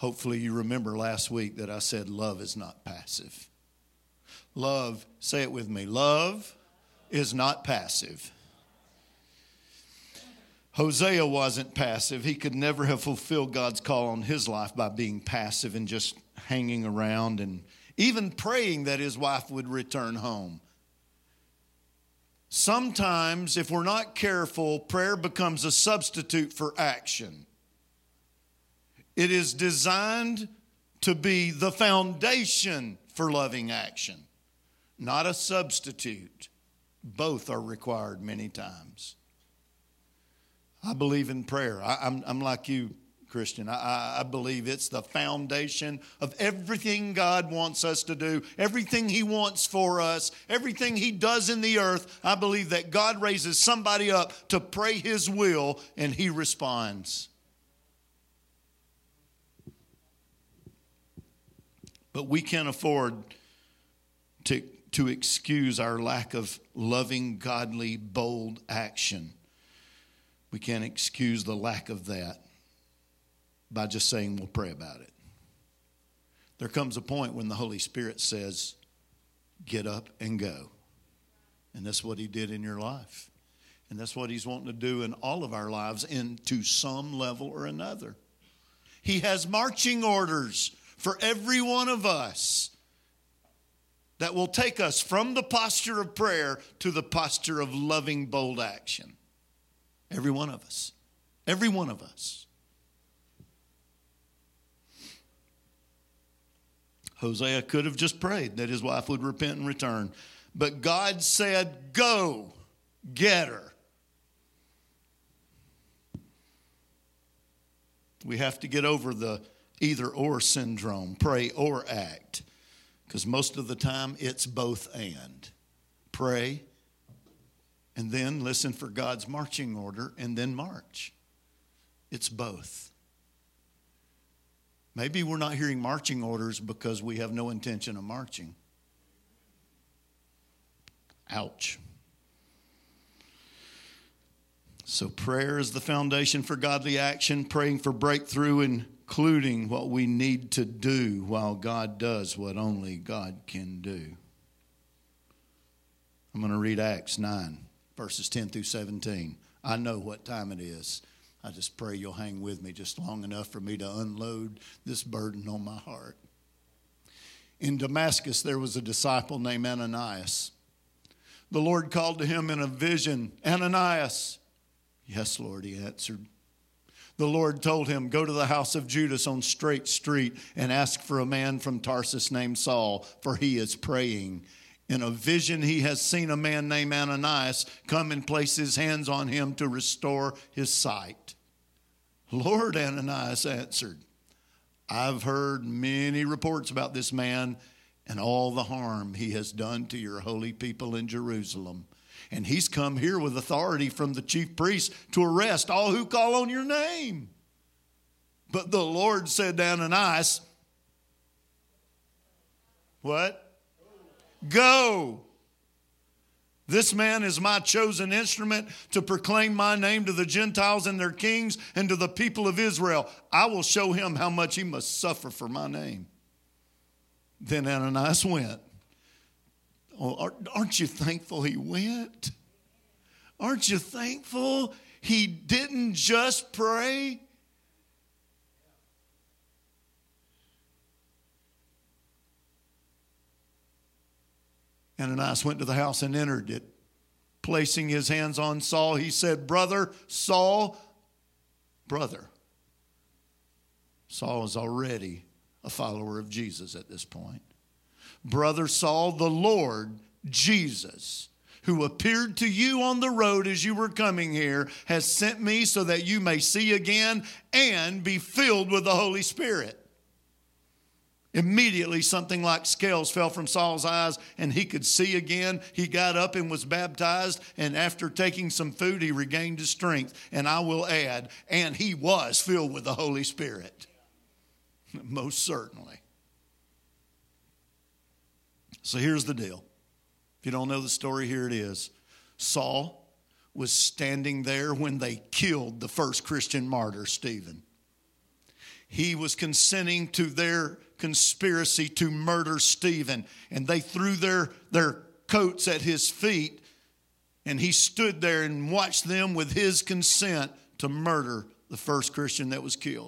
Hopefully you remember last week that I said love is not passive. Love, say it with me, love is not passive. Hosea wasn't passive. He could never have fulfilled God's call on his life by being passive and just hanging around and even praying that his wife would return home. Sometimes, if we're not careful, prayer becomes a substitute for action. It is designed to be the foundation for loving action, not a substitute. Both are required many times. I believe in prayer. I'm like you, Christian. I believe it's the foundation of everything God wants us to do, everything he wants for us, everything he does in the earth. I believe that God raises somebody up to pray his will and he responds. But we can't afford to excuse our lack of loving, godly, bold action. We can't excuse the lack of that by just saying we'll pray about it. There comes a point when the Holy Spirit says, get up and go. And that's what he did in your life. And that's what he's wanting to do in all of our lives to some level or another. He has marching orders for every one of us that will take us from the posture of prayer to the posture of loving, bold action. Every one of us. Every one of us. Hosea could have just prayed that his wife would repent and return. But God said, go, get her. We have to get over the either or syndrome, pray or act. Because most of the time it's both and. Pray and then listen for God's marching order and then march. It's both. Maybe we're not hearing marching orders because we have no intention of marching. Ouch. So prayer is the foundation for godly action, praying for breakthrough, including what we need to do while God does what only God can do. I'm going to read Acts 9. Verses 10 through 17. I know what time it is. I just pray you'll hang with me just long enough for me to unload this burden on my heart. In Damascus, there was a disciple named Ananias. The Lord called to him in a vision, Ananias. Yes, Lord, he answered. The Lord told him, go to the house of Judas on Straight Street and ask for a man from Tarsus named Saul, for he is praying. In a vision, he has seen a man named Ananias come and place his hands on him to restore his sight. Lord, Ananias answered, I've heard many reports about this man and all the harm he has done to your holy people in Jerusalem. And he's come here with authority from the chief priests to arrest all who call on your name. But the Lord said to Ananias, what? Go. This man is my chosen instrument to proclaim my name to the Gentiles and their kings and to the people of Israel. I will show him how much he must suffer for my name. Then Ananias went. Oh, aren't you thankful he went? Aren't you thankful he didn't just pray? Ananias went to the house and entered it. Placing his hands on Saul, he said, brother Saul, brother. Saul is already a follower of Jesus at this point. Brother Saul, the Lord Jesus, who appeared to you on the road as you were coming here, has sent me so that you may see again and be filled with the Holy Spirit. Immediately, something like scales fell from Saul's eyes, and he could see again. He got up and was baptized, and after taking some food, he regained his strength. And I will add, and he was filled with the Holy Spirit. Most certainly. So here's the deal. If you don't know the story, here it is. Saul was standing there when they killed the first Christian martyr, Stephen. he was consenting to their conspiracy to murder Stephen. And they threw their coats at his feet, and he stood there and watched them with his consent to murder the first Christian that was killed.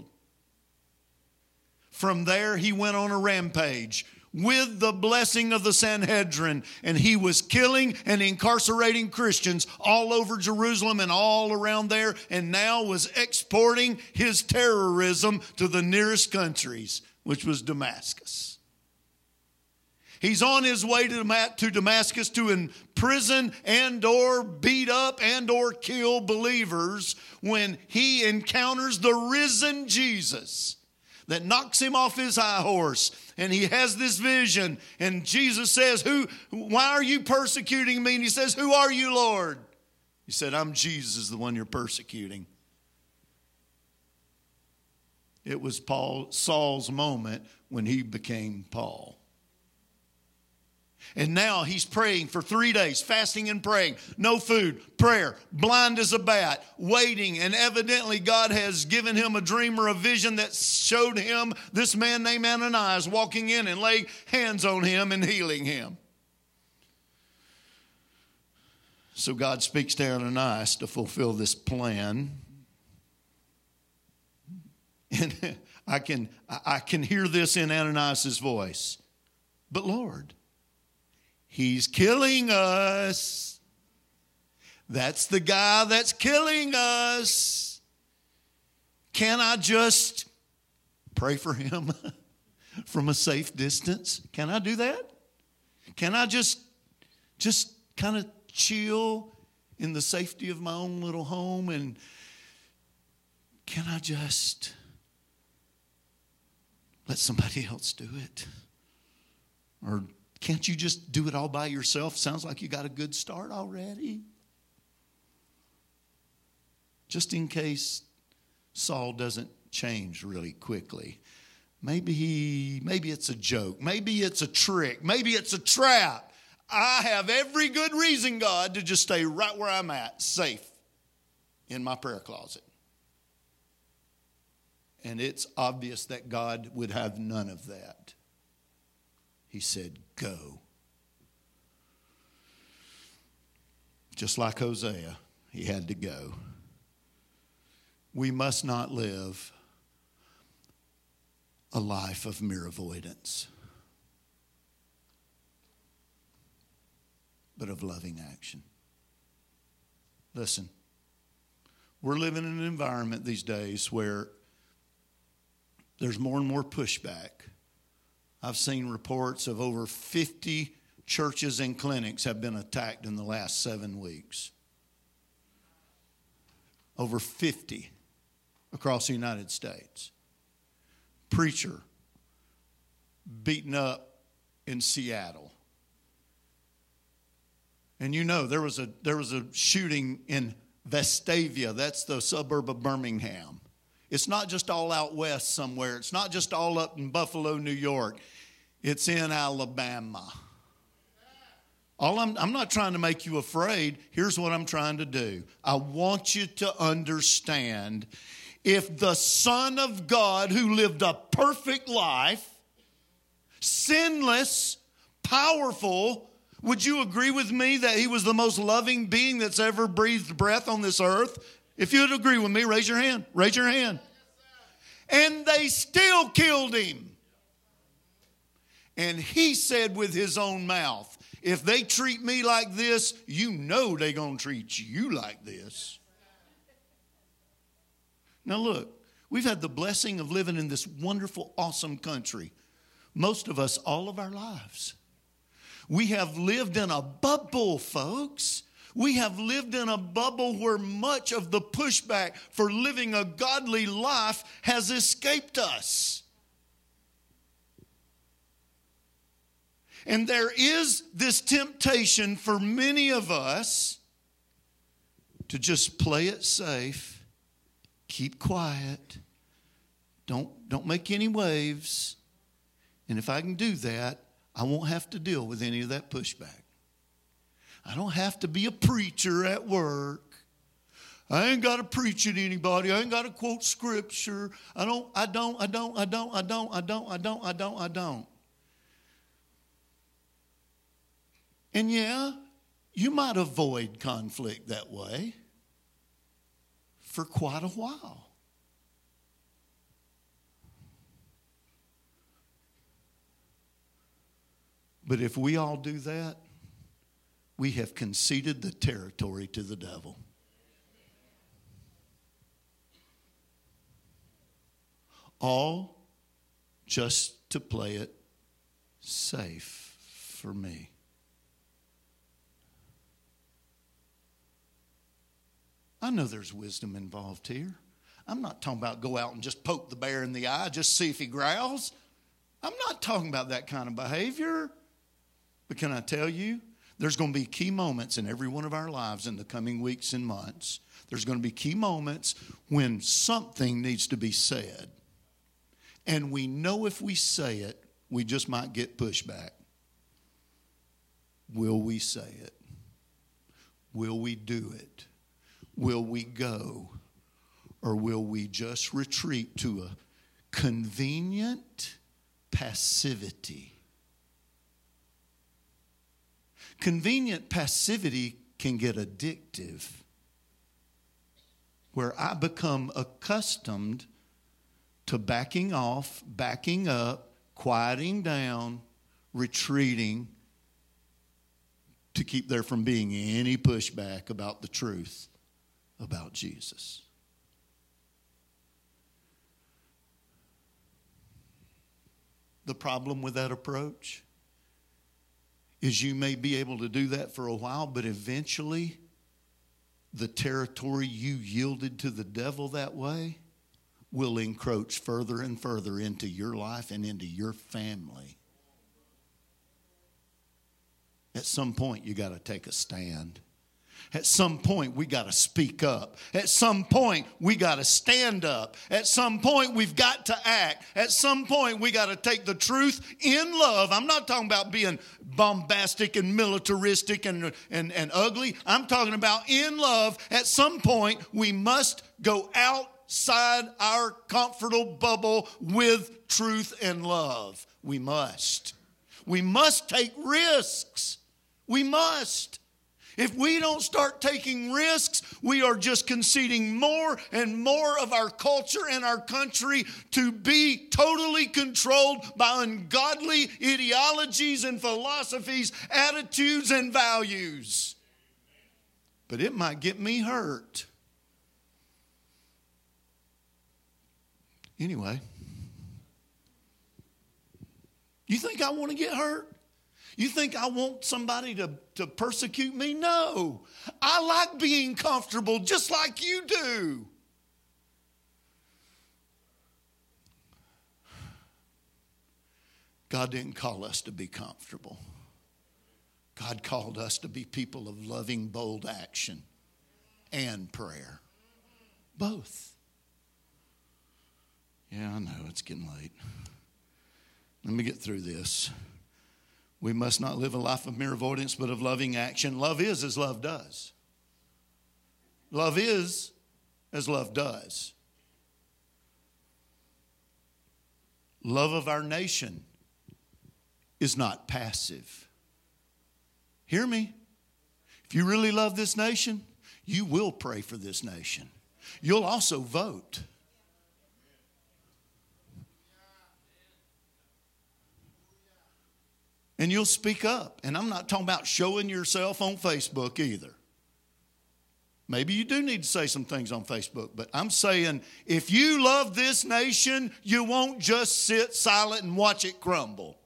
From there, he went on a rampage with the blessing of the Sanhedrin, and he was killing and incarcerating Christians all over Jerusalem and all around there, and now was exporting his terrorism to the nearest countries, which was Damascus. He's on his way to Damascus to imprison and or beat up and or kill believers when he encounters the risen Jesus that knocks him off his high horse. And he has this vision. And Jesus says, why are you persecuting me? And he says, who are you, Lord? He said, I'm Jesus, the one you're persecuting. It was Saul's moment when he became Paul. And now he's praying for 3 days, fasting and praying. No food, prayer, blind as a bat, waiting. And evidently God has given him a dream or a vision that showed him this man named Ananias walking in and laying hands on him and healing him. So God speaks to Ananias to fulfill this plan. And I can hear this in Ananias' voice. But Lord, he's killing us. That's the guy that's killing us. Can I just pray for him from a safe distance? Can I do that? Can I just kind of chill in the safety of my own little home? And can I just let somebody else do it? Or can't you just do it all by yourself? Sounds like you got a good start already. Just in case Saul doesn't change really quickly. Maybe it's a joke. Maybe it's a trick. Maybe it's a trap. I have every good reason, God, to just stay right where I'm at, safe in my prayer closet. And it's obvious that God would have none of that. He said, go. Just like Hosea, he had to go. We must not live a life of mere avoidance, but of loving action. Listen, we're living in an environment these days where there's more and more pushback. I've seen reports of over 50 churches and clinics have been attacked in the last 7 weeks. Over 50 across the United States. Preacher beaten up in Seattle. And you know there was a shooting in Vestavia. That's the suburb of Birmingham. It's not just all out west somewhere. It's not just all up in Buffalo, New York. It's in Alabama. I'm not trying to make you afraid. Here's what I'm trying to do. I want you to understand, if the Son of God who lived a perfect life, sinless, powerful, would you agree with me that he was the most loving being that's ever breathed breath on this earth? If you'd agree with me, raise your hand. Raise your hand. And they still killed him. And he said with his own mouth, if they treat me like this, you know they're going to treat you like this. Now look, we've had the blessing of living in this wonderful, awesome country. Most of us, all of our lives. We have lived in a bubble, folks. We have lived in a bubble where much of the pushback for living a godly life has escaped us. And there is this temptation for many of us to just play it safe, keep quiet, don't make any waves. And if I can do that, I won't have to deal with any of that pushback. I don't have to be a preacher at work. I ain't got to preach at anybody. I ain't got to quote scripture. I don't. And yeah, you might avoid conflict that way for quite a while. But if we all do that, we have conceded the territory to the devil. All just to play it safe for me. I know there's wisdom involved here. I'm not talking about go out and just poke the bear in the eye, just see if he growls. I'm not talking about that kind of behavior. But can I tell you, there's going to be key moments in every one of our lives in the coming weeks and months. There's going to be key moments when something needs to be said. And we know if we say it, we just might get pushback. Will we say it? Will we do it? Will we go? Or will we just retreat to a convenient passivity? Convenient passivity can get addictive, where I become accustomed to backing off, backing up, quieting down, retreating to keep there from being any pushback about the truth about Jesus. The problem with that approach is you may be able to do that for a while, but eventually the territory you yielded to the devil that way will encroach further and further into your life and into your family. At some point, you got to take a stand. At some point, we got to speak up. At some point, we got to stand up. At some point, we've got to act. At some point, we got to take the truth in love. I'm not talking about being bombastic and militaristic and ugly. I'm talking about in love. At some point, we must go outside our comfortable bubble with truth and love. We must. We must take risks. We must. If we don't start taking risks, we are just conceding more and more of our culture and our country to be totally controlled by ungodly ideologies and philosophies, attitudes and values. But it might get me hurt. Anyway, you think I want to get hurt? You think I want somebody to persecute me? No. I like being comfortable just like you do. God didn't call us to be comfortable. God called us to be people of loving, bold action and prayer. Both. Yeah, I know, it's getting late. Let me get through this. We must not live a life of mere avoidance, but of loving action. Love is as love does. Love is as love does. Love of our nation is not passive. Hear me. If you really love this nation, you will pray for this nation. You'll also vote. And you'll speak up. And I'm not talking about showing yourself on Facebook either. Maybe you do need to say some things on Facebook. But I'm saying if you love this nation, you won't just sit silent and watch it crumble.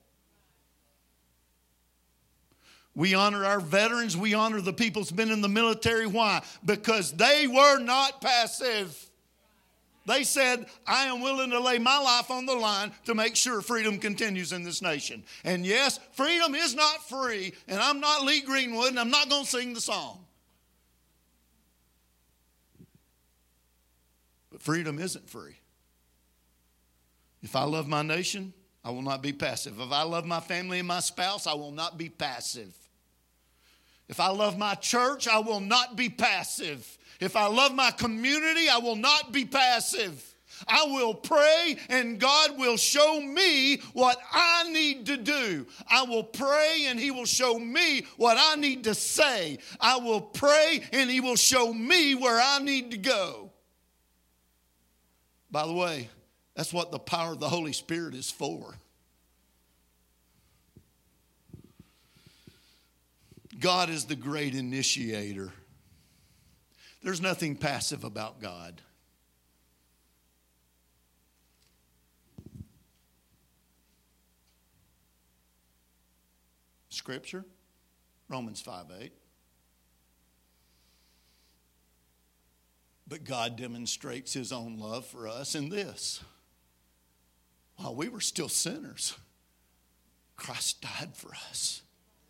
We honor our veterans. We honor the people that's been in the military. Why? Because they were not passive. They said, I am willing to lay my life on the line to make sure freedom continues in this nation. And yes, freedom is not free, and I'm not Lee Greenwood, and I'm not going to sing the song. But freedom isn't free. If I love my nation, I will not be passive. If I love my family and my spouse, I will not be passive. If I love my church, I will not be passive. If I love my community, I will not be passive. I will pray and God will show me what I need to do. I will pray and He will show me what I need to say. I will pray and He will show me where I need to go. By the way, that's what the power of the Holy Spirit is for. God is the great initiator. There's nothing passive about God. Scripture, Romans 5:8. But God demonstrates His own love for us in this. While we were still sinners, Christ died for us.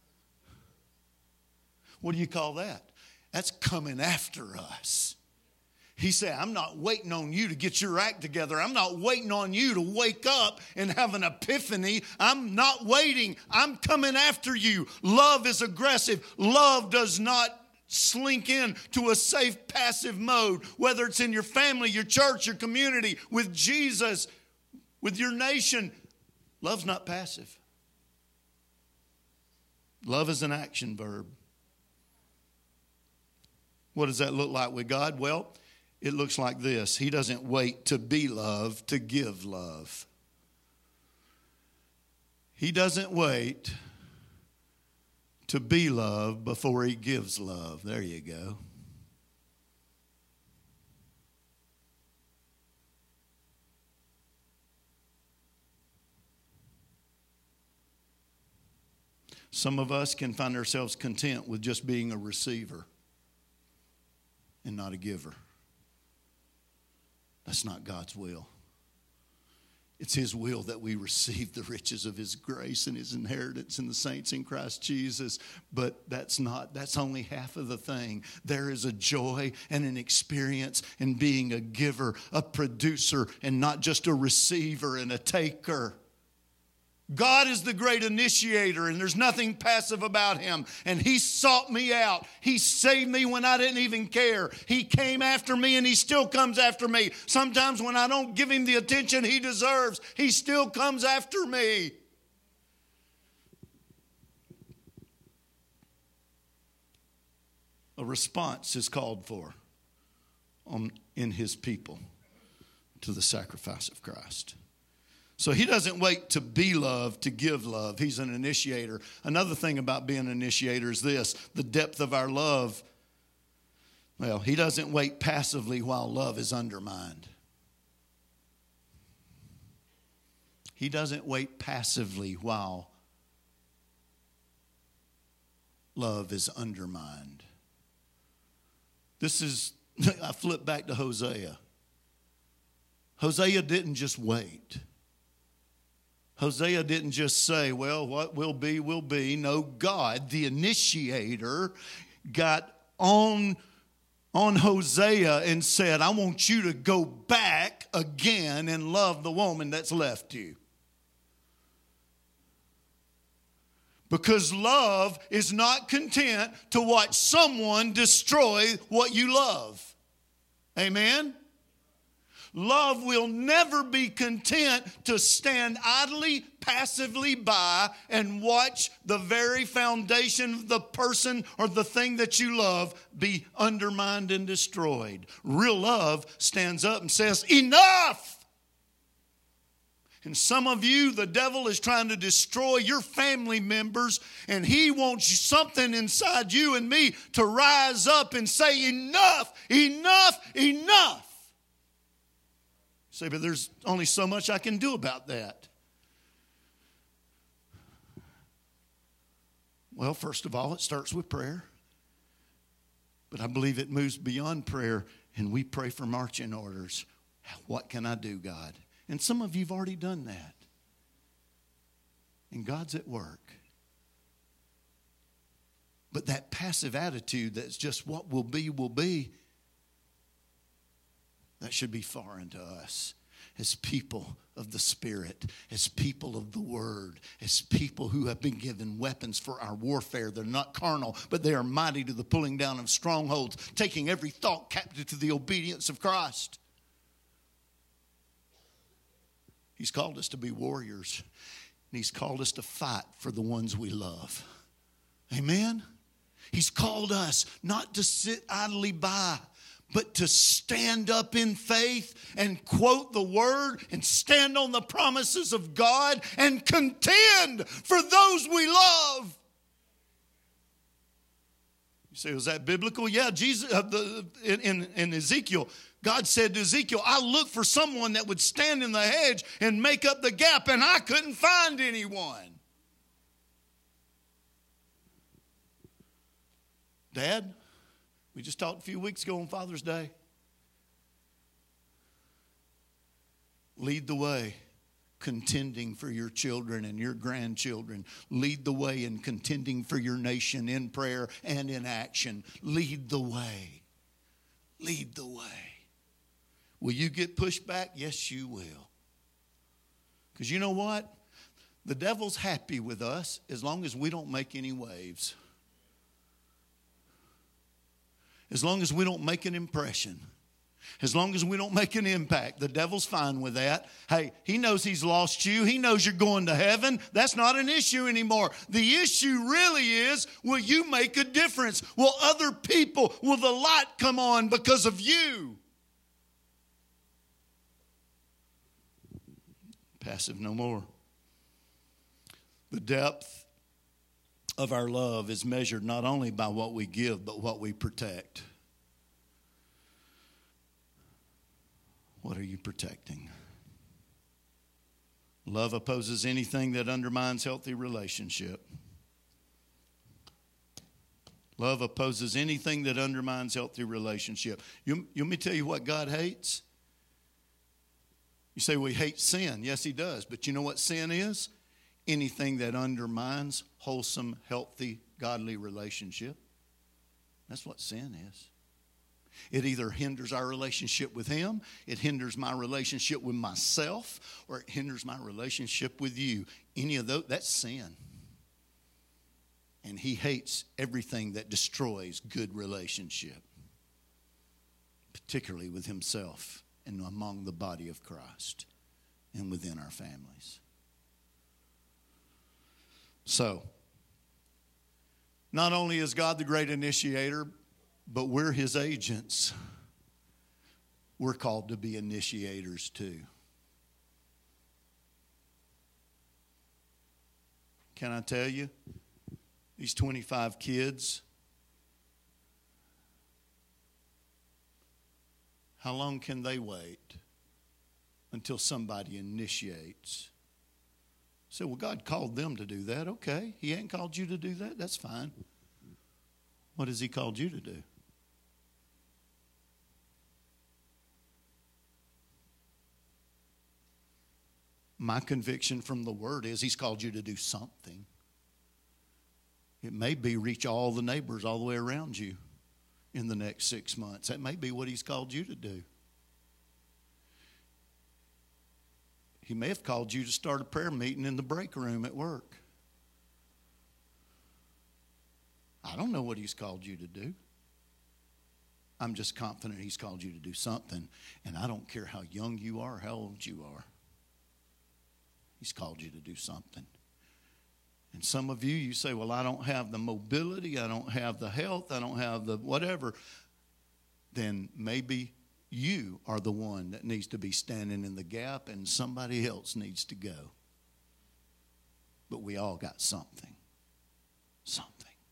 What do you call that? That's coming after us. He said, I'm not waiting on you to get your act together. I'm not waiting on you to wake up and have an epiphany. I'm not waiting. I'm coming after you. Love is aggressive. Love does not slink in to a safe, passive mode, whether it's in your family, your church, your community, with Jesus, with your nation. Love's not passive. Love is an action verb. What does that look like with God? Well, it looks like this. He doesn't wait to be loved to give love. He doesn't wait to be loved before He gives love. There you go. Some of us can find ourselves content with just being a receiver and not a giver. That's not God's will. It's His will that we receive the riches of His grace and His inheritance in the saints in Christ Jesus. But that's only half of the thing. There is a joy and an experience in being a giver, a producer, and not just a receiver and a taker. God is the great initiator, and there's nothing passive about Him. And He sought me out. He saved me when I didn't even care. He came after me, and He still comes after me. Sometimes when I don't give Him the attention He deserves, He still comes after me. A response is called for in His people to the sacrifice of Christ. So He doesn't wait to be loved to give love. He's an initiator. Another thing about being an initiator is this: the depth of our love. Well, He doesn't wait passively while love is undermined. He doesn't wait passively while love is undermined. I flip back to Hosea. Hosea didn't just wait. Hosea didn't just say, well, what will be, will be. No, God, the initiator, got on Hosea and said, I want you to go back again and love the woman that's left you. Because love is not content to watch someone destroy what you love. Amen? Love will never be content to stand idly, passively by and watch the very foundation of the person or the thing that you love be undermined and destroyed. Real love stands up and says, enough! And some of you, the devil is trying to destroy your family members, and he wants something inside you and me to rise up and say, enough, enough, enough. Say, but there's only so much I can do about that. Well, first of all, it starts with prayer. But I believe it moves beyond prayer, and we pray for marching orders. What can I do, God? And some of you have already done that. And God's at work. But that passive attitude that's just what will be, that should be foreign to us. as people of the Spirit, as people of the Word, as people who have been given weapons for our warfare. They're not carnal, but they are mighty to the pulling down of strongholds, taking every thought captive to the obedience of Christ. He's called us to be warriors, and He's called us to fight for the ones we love. Amen? He's called us not to sit idly by, but to stand up in faith and quote the Word and stand on the promises of God and contend for those we love. You say, was that biblical? Yeah, Jesus in Ezekiel, God said to Ezekiel, I looked for someone that would stand in the hedge and make up the gap, and I couldn't find anyone. Dad, we just talked a few weeks ago on Father's Day. Lead the way, contending for your children and your grandchildren. Lead the way in contending for your nation in prayer and in action. Lead the way. Lead the way. Will you get pushed back? Yes, you will. Because you know what? The devil's happy with us as long as we don't make any waves. As long as we don't make an impression. As long as we don't make an impact. The devil's fine with that. Hey, he knows he's lost you. He knows you're going to heaven. That's not an issue anymore. The issue really is, will you make a difference? Will other people, will the light come on because of you? Passive no more. The depth of our love is measured not only by what we give, but what we protect. What are you protecting? Love opposes anything that undermines healthy relationship. Love opposes anything that undermines healthy relationship. You want me to tell you what God hates? You say, well, He hates sin. Yes, He does. But you know what sin is? Anything that undermines wholesome, healthy, godly relationship. That's what sin is. It either hinders our relationship with Him, it hinders my relationship with myself, or it hinders my relationship with you. Any of those, that's sin. And He hates everything that destroys good relationship, particularly with Himself and among the body of Christ and within our families. So, not only is God the great initiator, but we're His agents. We're called to be initiators too. Can I tell you, these 25 kids, how long can they wait until somebody initiates? Say, well, God called them to do that. Okay, He ain't called you to do that. That's fine. What has He called you to do? My conviction from the Word is He's called you to do something. It may be reach all the neighbors all the way around you in the next 6 months. That may be what He's called you to do. He may have called you to start a prayer meeting in the break room at work. I don't know what He's called you to do. I'm just confident He's called you to do something. And I don't care how young you are or how old you are. He's called you to do something. And some of you, you say, well, I don't have the mobility, I don't have the health, I don't have the whatever. Then maybe you are the one that needs to be standing in the gap and somebody else needs to go. But we all got something. Something.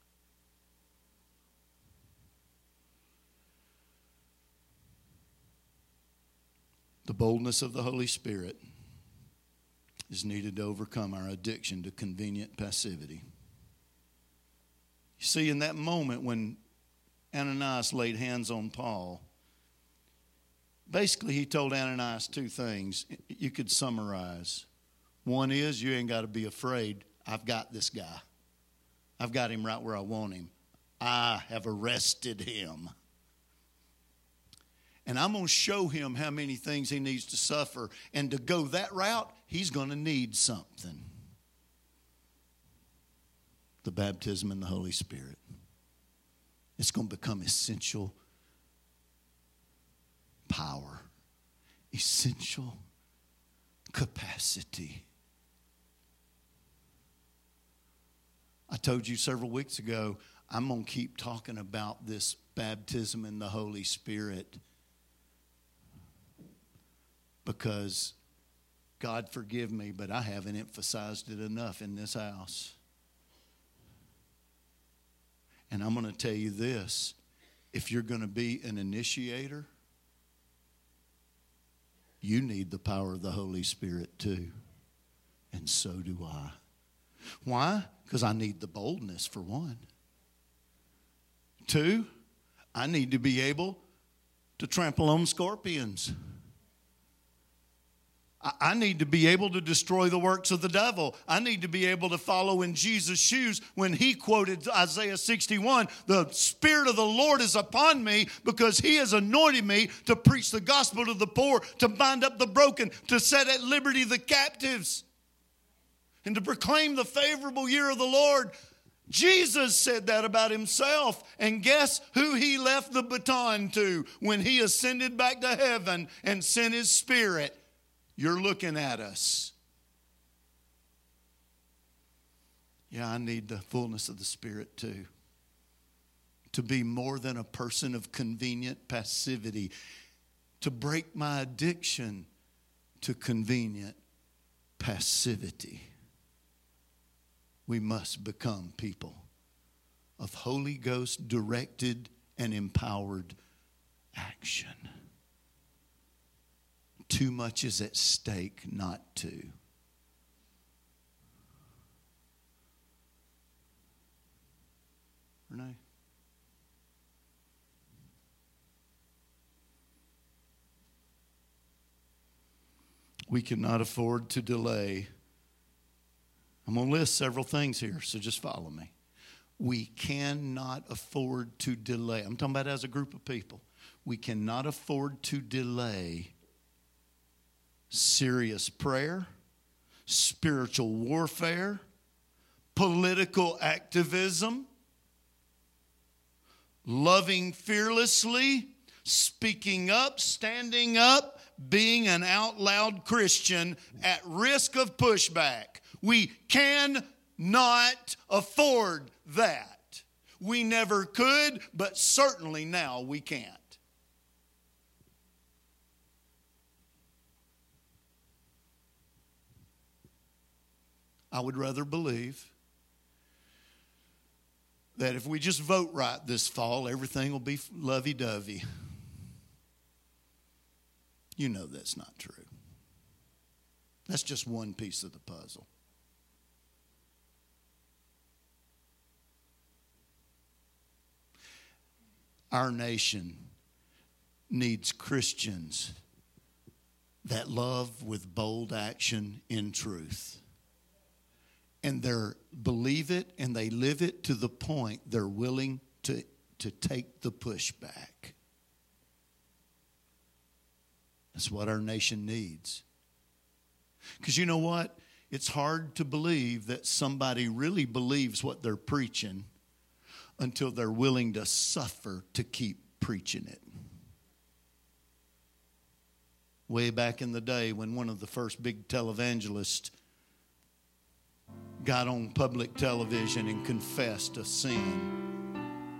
The boldness of the Holy Spirit is needed to overcome our addiction to convenient passivity. You see, in that moment when Ananias laid hands on Paul, basically he told Ananias two things you could summarize. One is, you ain't got to be afraid. I've got this guy. I've got him right where I want him. I have arrested him. And I'm going to show him how many things he needs to suffer. And to go that route, he's going to need something. The baptism in the Holy Spirit. It's going to become essential power, essential capacity. I told you several weeks ago, I'm going to keep talking about this baptism in the Holy Spirit because, God forgive me, but I haven't emphasized it enough in this house. And I'm going to tell you this, if you're going to be an initiator, you need the power of the Holy Spirit too. And so do I. Why? Because I need the boldness, for one. Two, I need to be able to trample on scorpions. I need to be able to destroy the works of the devil. I need to be able to follow in Jesus' shoes when he quoted Isaiah 61, the Spirit of the Lord is upon me because he has anointed me to preach the gospel to the poor, to bind up the broken, to set at liberty the captives, and to proclaim the favorable year of the Lord. Jesus said that about himself. And guess who he left the baton to when he ascended back to heaven and sent his Spirit? You're looking at us. Yeah, I need the fullness of the Spirit too. To be more than a person of convenient passivity. To break my addiction to convenient passivity. We must become people of Holy Ghost directed and empowered action. Too much is at stake not to. Renee? We cannot afford to delay. I'm going to list several things here, so just follow me. We cannot afford to delay. I'm talking about as a group of people. We cannot afford to delay serious prayer, spiritual warfare, political activism, loving fearlessly, speaking up, standing up, being an out loud Christian at risk of pushback. We cannot afford that. We never could, but certainly now we can't. I would rather believe that if we just vote right this fall, everything will be lovey-dovey. You know that's not true. That's just one piece of the puzzle. Our nation needs Christians that love with bold action in truth. And they believe it and they live it to the point they're willing to take the pushback. That's what our nation needs. Because you know what? It's hard to believe that somebody really believes what they're preaching until they're willing to suffer to keep preaching it. Way back in the day when one of the first big televangelists got on public television and confessed a sin.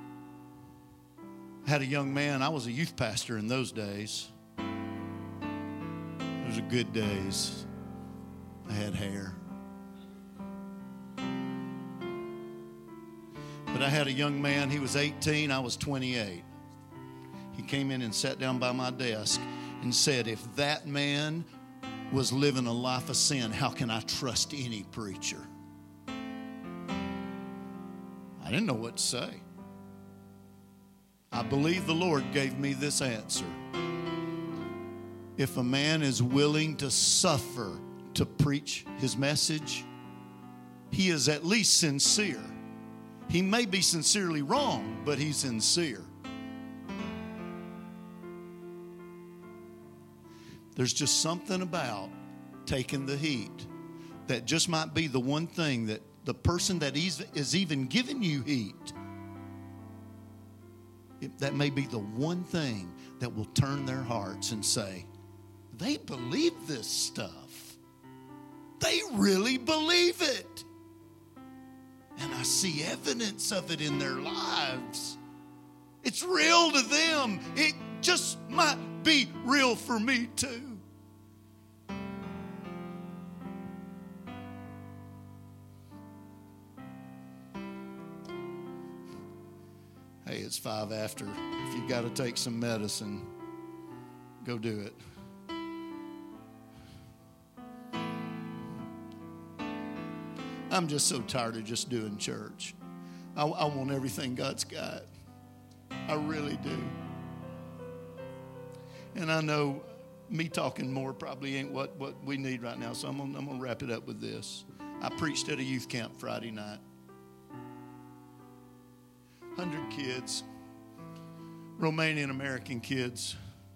I had a young man, I was a youth pastor in those days. Those are good days. I had hair. But I had a young man, he was 18, I was 28. He came in and sat down by my desk and said, if that man was living a life of sin, how can I trust any preacher? I didn't know what to say. I believe the Lord gave me this answer. If a man is willing to suffer to preach his message, he is at least sincere. He may be sincerely wrong, but he's sincere. There's just something about taking the heat that just might be the one thing that the person that is even giving you heat, that may be the one thing that will turn their hearts and say, they believe this stuff. They really believe it. And I see evidence of it in their lives. It's real to them. It just might be real for me too. Hey, it's 5 after. If you've got to take some medicine, go do it. I'm just so tired of just doing church. I want everything God's got. I really do. And I know me talking more probably ain't what we need right now, so I'm gonna wrap it up with this. I preached at a youth camp Friday night. 100 kids, Romanian American kids.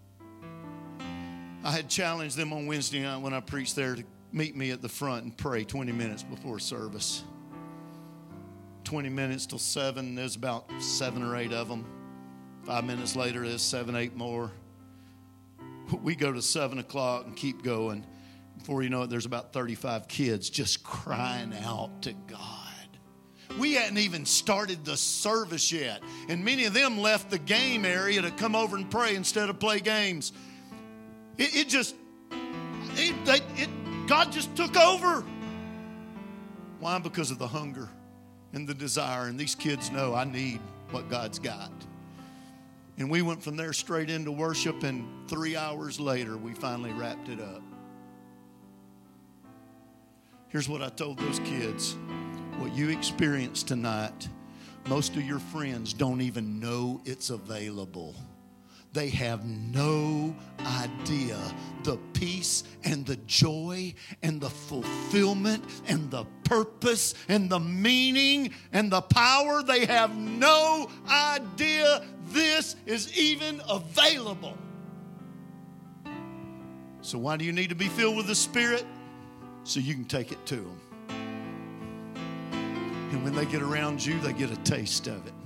I had challenged them on Wednesday night when I preached there to meet me at the front and pray 20 minutes before service. 20 minutes till 7. There's about 7 or 8 of them. 5 minutes later, there's 7, 8 more. We go to 7 o'clock and keep going. Before you know it, there's about 35 kids just crying out to God. We hadn't even started the service yet. And many of them left the game area to come over and pray instead of play games. God just took over. Why? Because of the hunger and the desire. And these kids know I need what God's got. And we went from there straight into worship, and 3 hours later, we finally wrapped it up. Here's what I told those kids. What you experienced tonight, most of your friends don't even know it's available. They have no idea the peace and the joy and the fulfillment and the purpose and the meaning and the power. They have no idea this is even available. So why do you need to be filled with the Spirit? So you can take it to them. And when they get around you, they get a taste of it.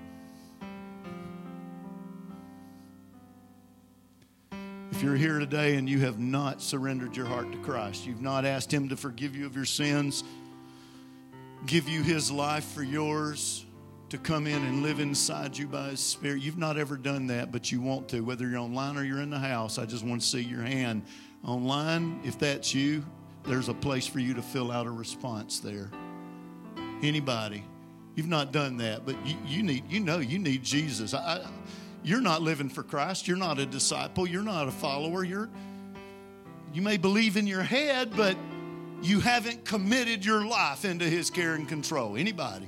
If you're here today and you have not surrendered your heart to Christ, you've not asked Him to forgive you of your sins, give you His life for yours, to come in and live inside you by His Spirit. You've not ever done that, but you want to. Whether you're online or you're in the house, I just want to see your hand. Online, if that's you, there's a place for you to fill out a response there. Anybody, you've not done that, but you need Jesus. You're not living for Christ. You're not a disciple. You're not a follower. You may believe in your head, but you haven't committed your life into His care and control. Anybody?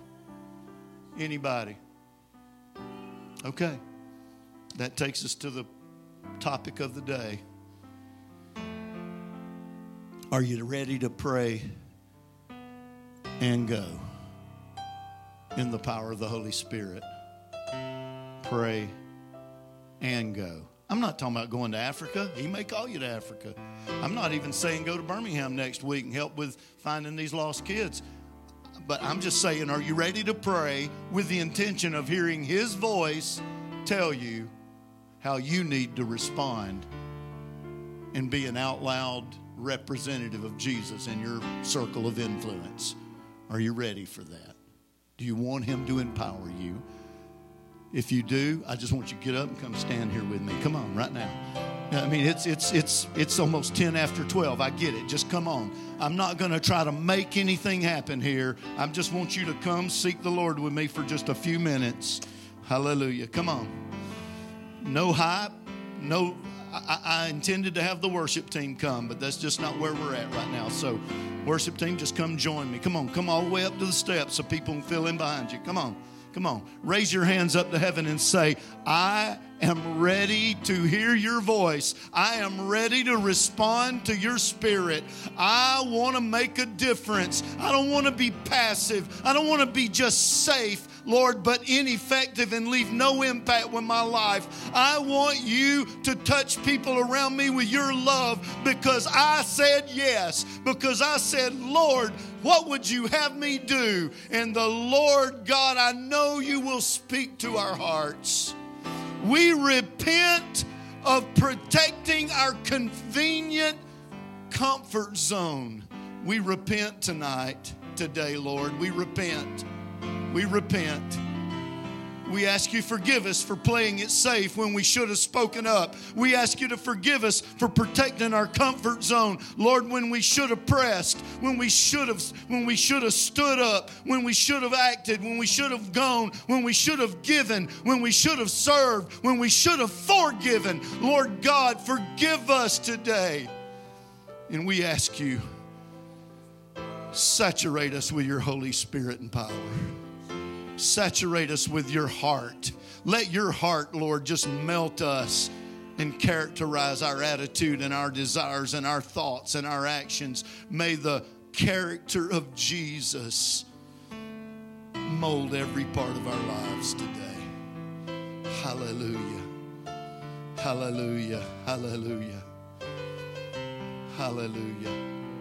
Okay. That takes us to the topic of the day. Are you ready to pray and go in the power of the Holy Spirit? Pray and go. I'm not talking about going to Africa. He may call you to Africa. I'm not even saying go to Birmingham next week and help with finding these lost kids. But I'm just saying, are you ready to pray with the intention of hearing His voice tell you how you need to respond and be an out loud representative of Jesus in your circle of influence? Are you ready for that? Do you want Him to empower you? If you do, I just want you to get up and come stand here with me. Come on, right now. I mean, it's almost 10 after 12. I get it. Just come on. I'm not going to try to make anything happen here. I just want you to come seek the Lord with me for just a few minutes. Hallelujah. Come on. No hype. No. I intended to have the worship team come, but that's just not where we're at right now. So, worship team, just come join me. Come on. Come all the way up to the steps so people can fill in behind you. Come on. Come on, raise your hands up to heaven and say, I am ready to hear your voice. I am ready to respond to your Spirit. I want to make a difference. I don't want to be passive. I don't want to be just safe Lord, but ineffective and leave no impact with my life. I want you to touch people around me with your love because I said yes, because I said, Lord, what would you have me do? And the Lord God, I know you will speak to our hearts. We repent of protecting our convenient comfort zone. We repent today, Lord. We repent. We repent. We ask you forgive us for playing it safe when we should have spoken up. We ask you to forgive us for protecting our comfort zone. Lord, when we should have pressed, when we should have stood up, when we should have acted, when we should have gone, when we should have given, when we should have served, when we should have forgiven. Lord God, forgive us today. And we ask you, saturate us with your Holy Spirit and power. Saturate us with your heart. Let your heart, Lord, just melt us and characterize our attitude and our desires and our thoughts and our actions. May the character of Jesus mold every part of our lives today. Hallelujah. Hallelujah. Hallelujah. Hallelujah.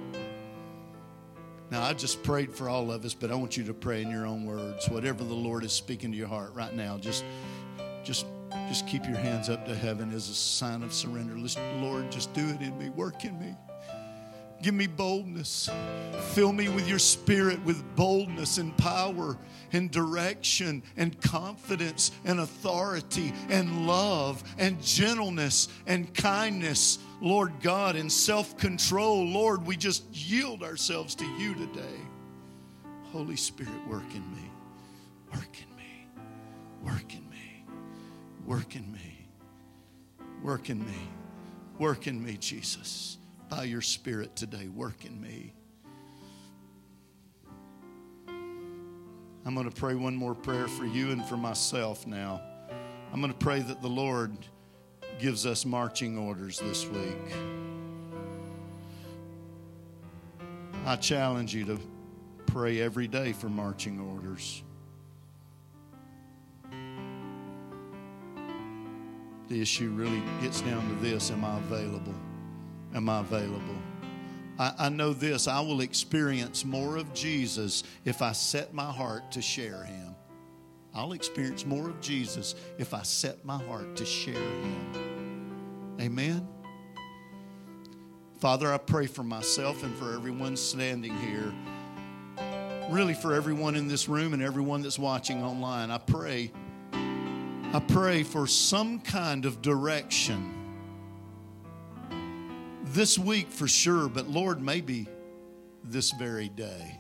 Now, I just prayed for all of us, but I want you to pray in your own words. Whatever the Lord is speaking to your heart right now, just keep your hands up to heaven as a sign of surrender. Listen, Lord, just do it in me. Work in me. Give me boldness. Fill me with your Spirit with boldness and power and direction and confidence and authority and love and gentleness and kindness, Lord God, and self-control. Lord, we just yield ourselves to you today. Holy Spirit, work in me. Work in me. Work in me. Work in me. Work in me. Work in me, Jesus. By your Spirit today, work in me. I'm going to pray one more prayer for you and for myself now. I'm going to pray that the Lord gives us marching orders this week. I challenge you to pray every day for marching orders. The issue really gets down to this: am I available? Am I available? I know this: I will experience more of Jesus if I set my heart to share him. I'll experience more of Jesus if I set my heart to share him. Amen? Father, I pray for myself and for everyone standing here. Really for everyone in this room and everyone that's watching online. I pray for some kind of direction this week for sure, but Lord, maybe this very day.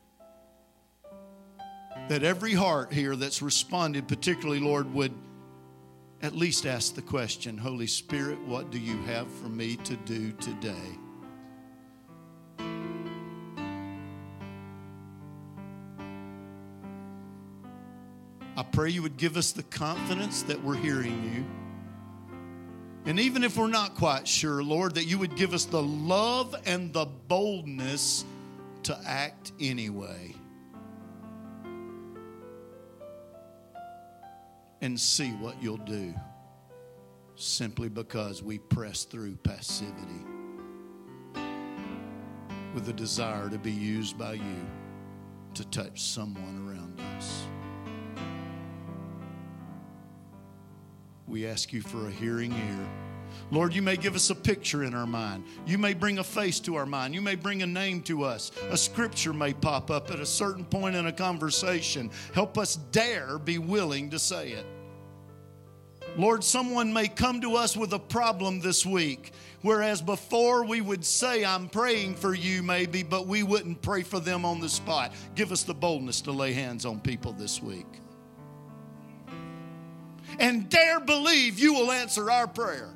That every heart here that's responded, particularly, Lord, would at least ask the question, Holy Spirit, what do you have for me to do today? I pray you would give us the confidence that we're hearing you. And even if we're not quite sure, Lord, that you would give us the love and the boldness to act anyway. And see what you'll do, simply because we press through passivity with a desire to be used by you to touch someone around us. We ask you for a hearing ear. Lord, you may give us a picture in our mind. You may bring a face to our mind. You may bring a name to us. A scripture may pop up at a certain point in a conversation. Help us dare be willing to say it. Lord, someone may come to us with a problem this week, whereas before we would say, I'm praying for you maybe, but we wouldn't pray for them on the spot. Give us the boldness to lay hands on people this week. And dare believe you will answer our prayer.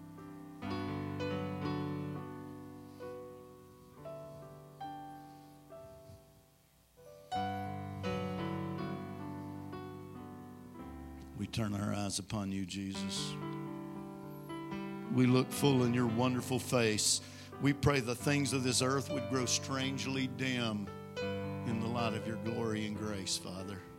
We turn our eyes upon you, Jesus. We look full in your wonderful face. We pray the things of this earth would grow strangely dim in the light of your glory and grace, Father.